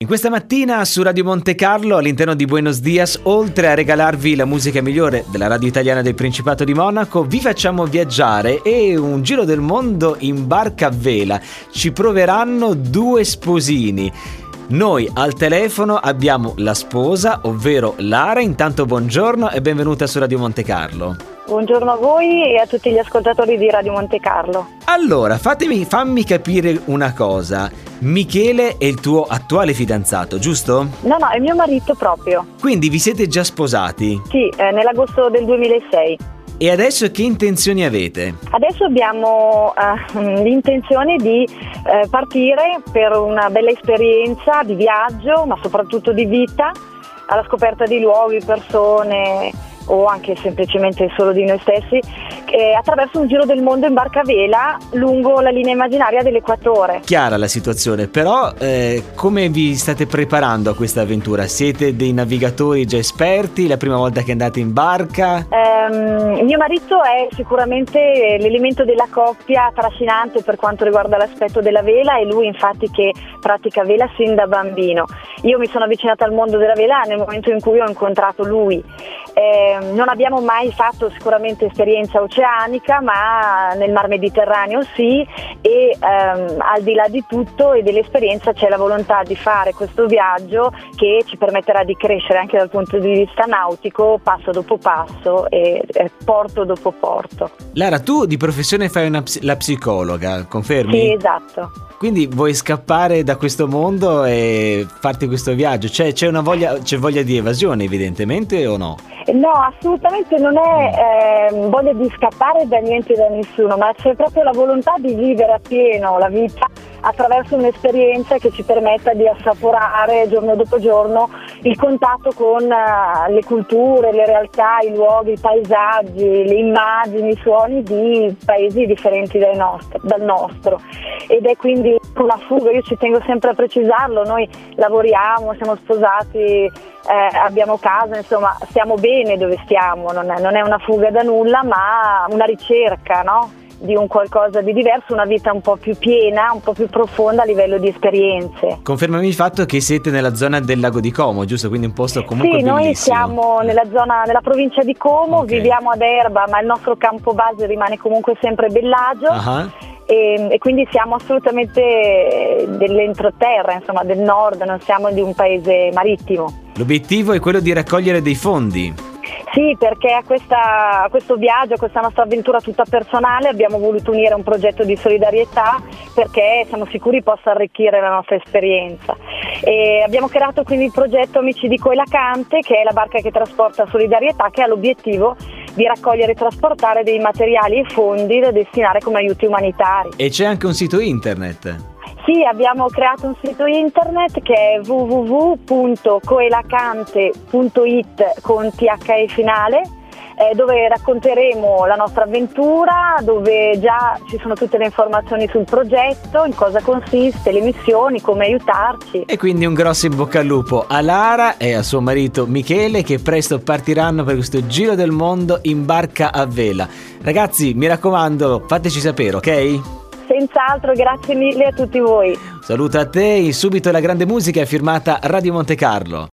In questa mattina su Radio Monte Carlo, all'interno di Buenos Dias, oltre a regalarvi la musica migliore della radio italiana del Principato di Monaco, vi facciamo viaggiare e un giro del mondo in barca a vela. Ci proveranno due sposini. Noi al telefono abbiamo la sposa, ovvero Lara. Intanto buongiorno e benvenuta su Radio Monte Carlo. Buongiorno a voi e a tutti gli ascoltatori di Radio Monte Carlo. Allora, fammi capire una cosa. Michele è il tuo attuale fidanzato, giusto? No, è mio marito proprio. Quindi vi siete già sposati? Sì, nell'agosto del 2006. E adesso che intenzioni avete? Adesso abbiamo l'intenzione di partire per una bella esperienza di viaggio, ma soprattutto di vita, alla scoperta di luoghi, persone o anche semplicemente solo di noi stessi, attraverso un giro del mondo in barca a vela lungo la linea immaginaria dell'equatore. Chiara la situazione, però come vi state preparando a questa avventura? Siete dei navigatori già esperti? La prima volta che andate in barca? Mio marito è sicuramente l'elemento della coppia trascinante per quanto riguarda l'aspetto della vela, e lui infatti che pratica vela sin da bambino. Io mi sono avvicinata al mondo della vela nel momento in cui ho incontrato lui. Non abbiamo mai fatto sicuramente esperienza oceanica, ma nel Mar Mediterraneo sì, e al di là di tutto e dell'esperienza c'è la volontà di fare questo viaggio che ci permetterà di crescere anche dal punto di vista nautico, passo dopo passo e porto dopo porto. Lara, tu di professione fai la psicologa, confermi? Sì, esatto. Quindi vuoi scappare da questo mondo e farti questo viaggio? C'è voglia di evasione evidentemente o no? No, assolutamente non è voglia di scappare da niente e da nessuno, ma c'è proprio la volontà di vivere appieno la vita attraverso un'esperienza che ci permetta di assaporare giorno dopo giorno il contatto con le culture, le realtà, i luoghi, i paesaggi, le immagini, i suoni di paesi differenti dal nostro. Ed è quindi una fuga, io ci tengo sempre a precisarlo, noi lavoriamo, siamo sposati, abbiamo casa, insomma stiamo bene dove stiamo, non è una fuga da nulla, ma una ricerca, no? Di un qualcosa di diverso, una vita un po' più piena, un po' più profonda a livello di esperienze. Confermami il fatto che siete nella zona del lago di Como, giusto? Quindi un posto comunque bellissimo. Sì, noi siamo nella provincia di Como, okay. Viviamo ad Erba, ma il nostro campo base rimane comunque sempre Bellagio. Uh-huh. E quindi siamo assolutamente dell'entroterra, insomma del nord, non siamo di un paese marittimo. L'obiettivo è quello di raccogliere dei fondi. Sì, perché a questo viaggio, a questa nostra avventura tutta personale abbiamo voluto unire un progetto di solidarietà perché siamo sicuri possa arricchire la nostra esperienza. E abbiamo creato quindi il progetto Amici di Coela Cante, che è la barca che trasporta solidarietà, che ha l'obiettivo di raccogliere e trasportare dei materiali e fondi da destinare come aiuti umanitari. E c'è anche un sito internet? Sì, abbiamo creato un sito internet che è www.coelacante.it con THE finale, dove racconteremo la nostra avventura, dove già ci sono tutte le informazioni sul progetto, in cosa consiste, le missioni, come aiutarci. E quindi un grosso in bocca al lupo a Lara e a suo marito Michele, che presto partiranno per questo giro del mondo in barca a vela. Ragazzi, mi raccomando, fateci sapere, ok? Senz'altro, grazie mille a tutti voi. Saluto a te, subito la grande musica firmata Radio Monte Carlo.